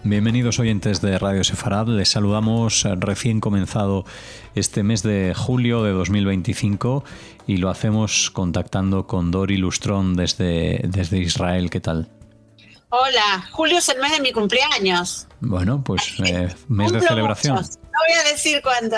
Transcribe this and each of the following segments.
Bienvenidos oyentes de Radio Sefarad, les saludamos recién comenzado este mes de julio de 2025 y lo hacemos contactando con Dori Lustrón desde Israel. ¿Qué tal? Hola, julio es el mes de mi cumpleaños. Bueno, pues mes de celebración. Muchos. No voy a decir cuándo.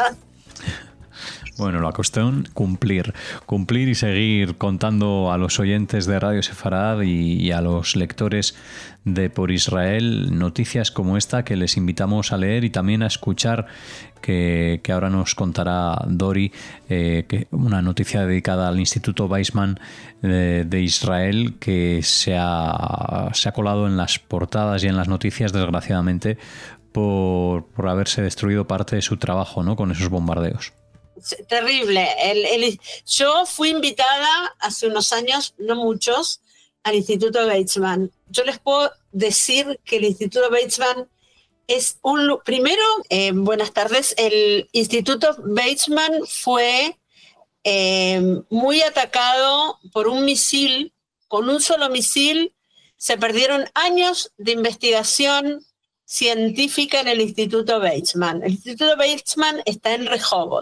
Bueno, la cuestión, cumplir y seguir contando a los oyentes de Radio Sefarad y a los lectores de Por Israel noticias como esta que les invitamos a leer y también a escuchar, que ahora nos contará Dori, una noticia dedicada al Instituto Weizmann de Israel, que se ha colado en las portadas y en las noticias, desgraciadamente, por haberse destruido parte de su trabajo, ¿no?, con esos bombardeos. Terrible. Yo fui invitada hace unos años, no muchos, al Instituto Weizmann. Yo les puedo decir que el Instituto Weizmann es primero, buenas tardes, el Instituto Weizmann fue muy atacado por un misil. Con un solo misil se perdieron años de investigación científica en el Instituto Weizmann. El Instituto Weizmann está en Rehovot.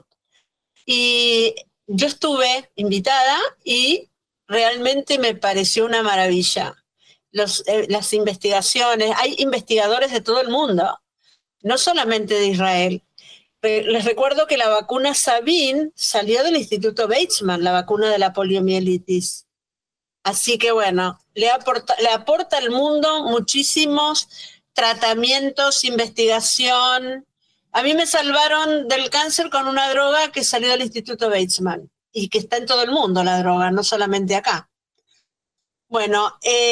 Y yo estuve invitada y realmente me pareció una maravilla. Las investigaciones, hay investigadores de todo el mundo, no solamente de Israel. Les recuerdo que la vacuna Sabin salió del Instituto Weizmann, la vacuna de la poliomielitis. Así que bueno, le aporta al mundo muchísimos tratamientos, investigación. A mí me salvaron del cáncer con una droga que salió del Instituto Weizmann y que está en todo el mundo, la droga, no solamente acá. Bueno,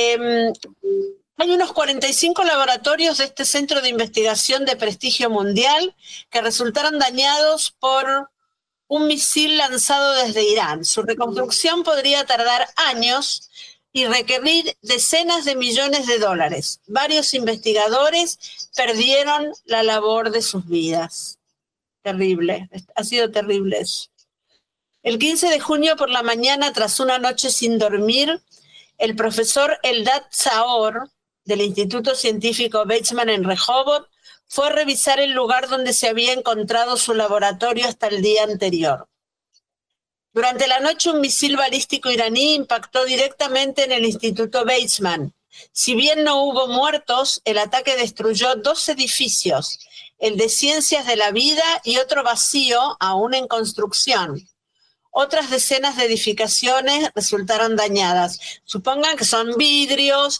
hay unos 45 laboratorios de este centro de investigación de prestigio mundial que resultaron dañados por un misil lanzado desde Irán. Su reconstrucción podría tardar años y requerir decenas de millones de dólares. Varios investigadores perdieron la labor de sus vidas. Terrible, ha sido terrible eso. El 15 de junio por la mañana, tras una noche sin dormir, el profesor Eldad Zaor, del Instituto Científico Weizmann en Rehovot, fue a revisar el lugar donde se había encontrado su laboratorio hasta el día anterior. Durante la noche, un misil balístico iraní impactó directamente en el Instituto Weizmann. Si bien no hubo muertos, el ataque destruyó 2 edificios, el de Ciencias de la Vida y otro vacío aún en construcción. Otras decenas de edificaciones resultaron dañadas. Supongan que son vidrios,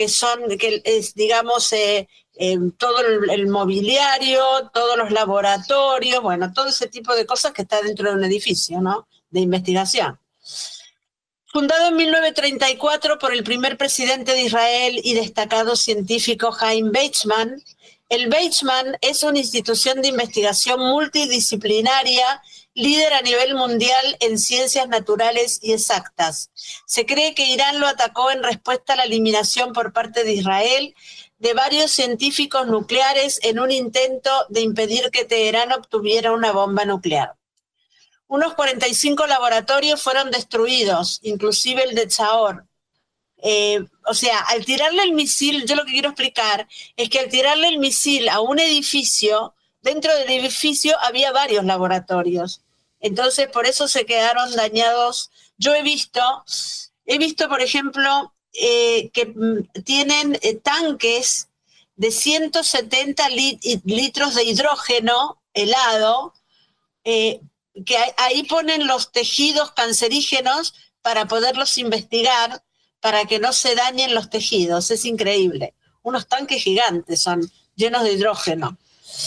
todo el mobiliario, todos los laboratorios, bueno, todo ese tipo de cosas que está dentro de un edificio, ¿no?, de investigación. Fundado en 1934 por el primer presidente de Israel y destacado científico Chaim Weizmann, el Weizmann es una institución de investigación multidisciplinaria, líder a nivel mundial en ciencias naturales y exactas. Se cree que Irán lo atacó en respuesta a la eliminación por parte de Israel de varios científicos nucleares en un intento de impedir que Teherán obtuviera una bomba nuclear. Unos 45 laboratorios fueron destruidos, inclusive el de Zaor. Al tirarle el misil, yo lo que quiero explicar es que al tirarle el misil a un edificio, dentro del edificio había varios laboratorios. Entonces, por eso se quedaron dañados. Yo he visto, por ejemplo, que tienen tanques de 170 litros de hidrógeno helado, que ahí ponen los tejidos cancerígenos para poderlos investigar, para que no se dañen los tejidos. Es increíble. Unos tanques gigantes son, llenos de hidrógeno.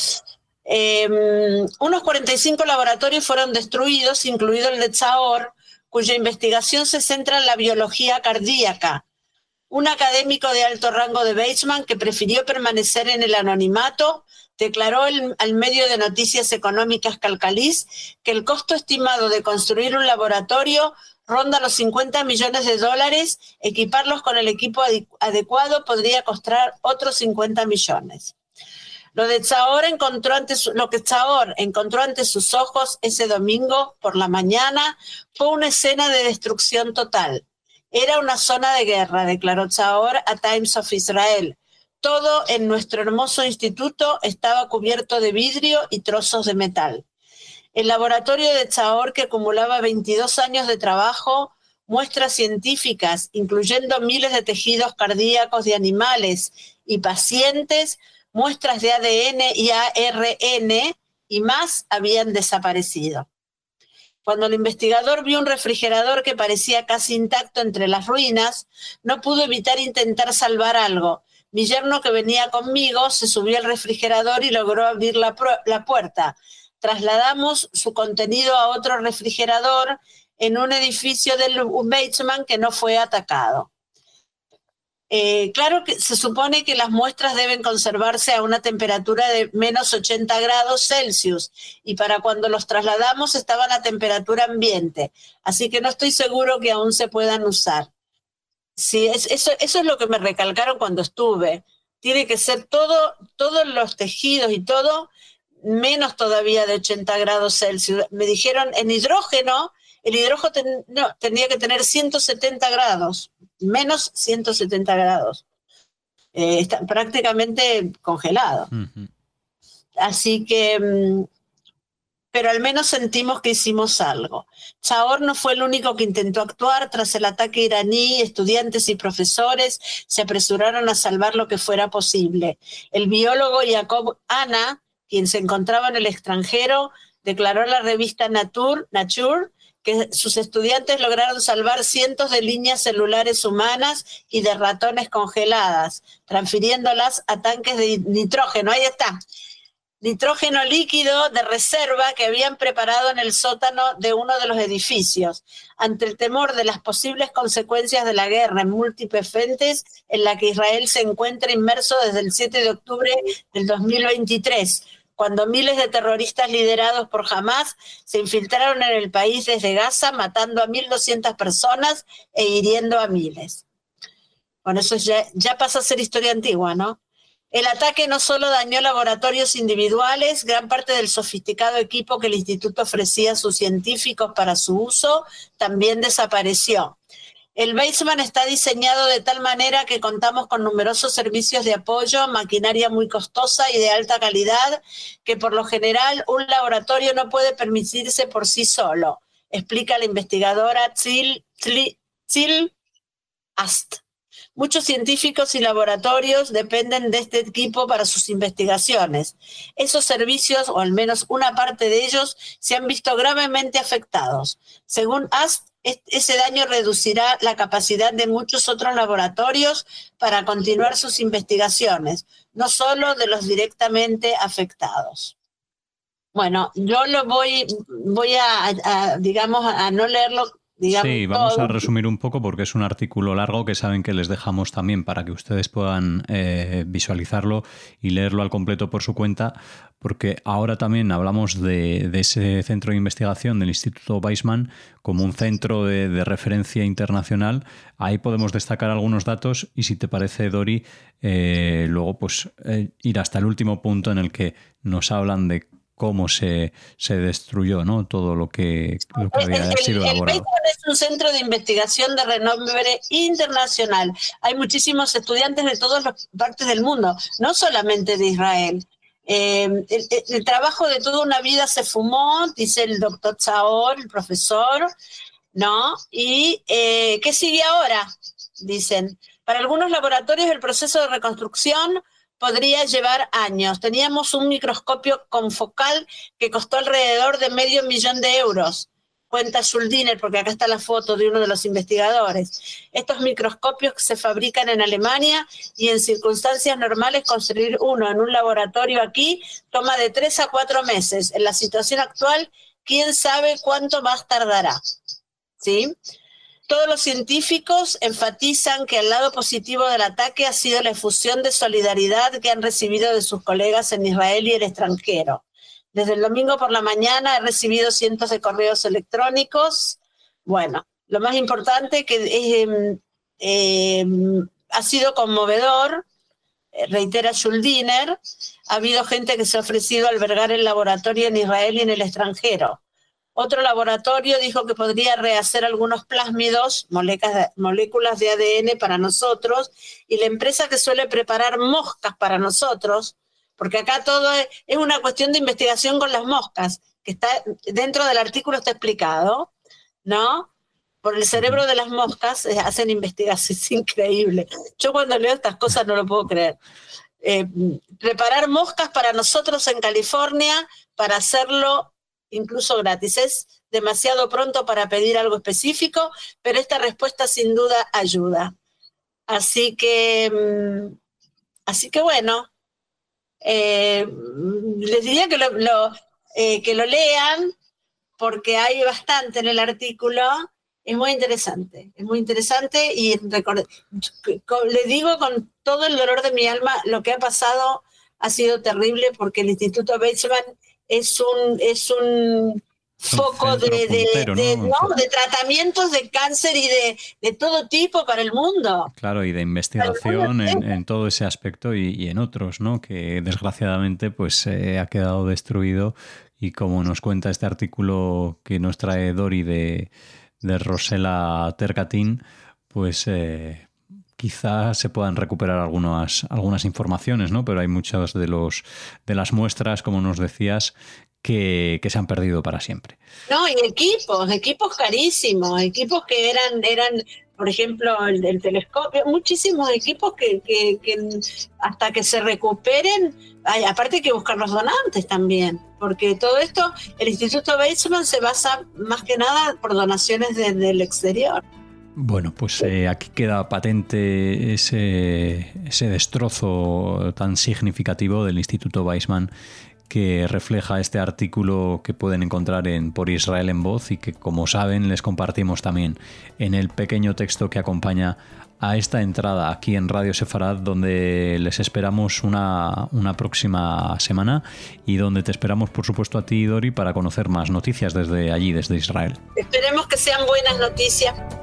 Unos 45 laboratorios fueron destruidos, incluido el de Zaor, cuya investigación se centra en la biología cardíaca. Un académico de alto rango de Weizmann, que prefirió permanecer en el anonimato, declaró al medio de noticias económicas Calcalís que el costo estimado de construir un laboratorio ronda los $50 millones. Equiparlos con el equipo adecuado podría costar otros 50 millones. Lo que Zaor encontró ante sus ojos ese domingo por la mañana fue una escena de destrucción total. Era una zona de guerra, declaró Zaor a Times of Israel. Todo en nuestro hermoso instituto estaba cubierto de vidrio y trozos de metal. El laboratorio de Tzahor, que acumulaba 22 años de trabajo, muestras científicas, incluyendo miles de tejidos cardíacos de animales y pacientes, muestras de ADN y ARN y más habían desaparecido. Cuando el investigador vio un refrigerador que parecía casi intacto entre las ruinas, no pudo evitar intentar salvar algo. Mi yerno, que venía conmigo, se subió al refrigerador y logró abrir la puerta. Trasladamos su contenido a otro refrigerador en un edificio del Weizmann que no fue atacado. Claro que se supone que las muestras deben conservarse a una temperatura de menos 80 grados Celsius y para cuando los trasladamos estaban a temperatura ambiente, así que no estoy seguro que aún se puedan usar. Sí, eso es lo que me recalcaron cuando estuve. Tiene que ser todos los tejidos y todo menos todavía de 80 grados Celsius. Me dijeron en hidrógeno, el hidrógeno tenía que tener 170 grados, menos 170 grados. Está prácticamente congelado. Uh-huh. Así que, pero al menos sentimos que hicimos algo. Tzahor no fue el único que intentó actuar. Tras el ataque iraní, estudiantes y profesores se apresuraron a salvar lo que fuera posible. El biólogo Jacob Anna, quien se encontraba en el extranjero, declaró a la revista Nature que sus estudiantes lograron salvar cientos de líneas celulares humanas y de ratones congeladas, transfiriéndolas a tanques de nitrógeno. Ahí está. Nitrógeno líquido de reserva que habían preparado en el sótano de uno de los edificios, ante el temor de las posibles consecuencias de la guerra en múltiples frentes en la que Israel se encuentra inmerso desde el 7 de octubre del 2023, cuando miles de terroristas liderados por Hamas se infiltraron en el país desde Gaza, matando a 1.200 personas e hiriendo a miles. Bueno, eso ya pasa a ser historia antigua, ¿no? El ataque no solo dañó laboratorios individuales, gran parte del sofisticado equipo que el instituto ofrecía a sus científicos para su uso también desapareció. El Weizmann está diseñado de tal manera que contamos con numerosos servicios de apoyo, maquinaria muy costosa y de alta calidad, que por lo general un laboratorio no puede permitirse por sí solo, explica la investigadora Tzil Ast. Muchos científicos y laboratorios dependen de este equipo para sus investigaciones. Esos servicios, o al menos una parte de ellos, se han visto gravemente afectados. Según Ast, ese daño reducirá la capacidad de muchos otros laboratorios para continuar sus investigaciones, no solo de los directamente afectados. Bueno, yo lo voy a no leerlo. Sí, vamos a resumir un poco porque es un artículo largo que saben que les dejamos también para que ustedes puedan visualizarlo y leerlo al completo por su cuenta, porque ahora también hablamos de ese centro de investigación del Instituto Weizmann como un centro de referencia internacional. Ahí podemos destacar algunos datos y, si te parece, Dori, luego pues ir hasta el último punto en el que nos hablan de cómo se destruyó, ¿no? Todo lo que había sido elaborado. El Weizmann es un centro de investigación de renombre internacional. Hay muchísimos estudiantes de todas las partes del mundo, no solamente de Israel. El trabajo de toda una vida se fumó, dice el doctor Tzahor, el profesor, ¿no? Y ¿qué sigue ahora? Dicen. Para algunos laboratorios el proceso de reconstrucción podría llevar años. Teníamos un microscopio confocal que costó alrededor de €500,000, cuenta Schuldiner, porque acá está la foto de uno de los investigadores. Estos microscopios se fabrican en Alemania y en circunstancias normales construir uno en un laboratorio aquí toma de 3 a 4 meses. En la situación actual, quién sabe cuánto más tardará. ¿Sí? Todos los científicos enfatizan que el lado positivo del ataque ha sido la efusión de solidaridad que han recibido de sus colegas en Israel y el extranjero. Desde el domingo por la mañana he recibido cientos de correos electrónicos. Bueno, lo más importante que ha sido conmovedor, reitera Schuldiner. Ha habido gente que se ha ofrecido a albergar el laboratorio en Israel y en el extranjero. Otro laboratorio dijo que podría rehacer algunos plásmidos, moléculas de ADN para nosotros, y la empresa que suele preparar moscas para nosotros, porque acá todo es una cuestión de investigación con las moscas, que está dentro del artículo, está explicado, ¿no? Por el cerebro de las moscas hacen investigaciones increíbles. Yo cuando leo estas cosas no lo puedo creer. Preparar moscas para nosotros en California, para hacerlo incluso gratis. Es demasiado pronto para pedir algo específico, pero esta respuesta sin duda ayuda. Así que bueno, les diría que lo lean, porque hay bastante en el artículo. Es muy interesante y le digo con todo el dolor de mi alma, lo que ha pasado ha sido terrible, porque el Instituto Weizmann es un foco de tratamientos de cáncer y de todo tipo para el mundo. Claro, y de investigación en todo ese aspecto y en otros, ¿no? Que desgraciadamente pues ha quedado destruido, y como nos cuenta este artículo que nos trae Dori de Rosela Terkatin, pues quizás se puedan recuperar algunas informaciones, ¿no? Pero hay muchas de las muestras, como nos decías, que se han perdido para siempre. No, y equipos carísimos, equipos que eran por ejemplo, el telescopio, muchísimos equipos que hasta que se recuperen, aparte hay que buscar los donantes también, porque todo esto, el Instituto Weizmann se basa más que nada por donaciones del exterior. Bueno, pues aquí queda patente ese destrozo tan significativo del Instituto Weizmann, que refleja este artículo que pueden encontrar en Por Israel en Voz, y que, como saben, les compartimos también en el pequeño texto que acompaña a esta entrada aquí en Radio Sefarad, donde les esperamos una próxima semana, y donde te esperamos, por supuesto, a ti, Dori, para conocer más noticias desde allí, desde Israel. Esperemos que sean buenas noticias.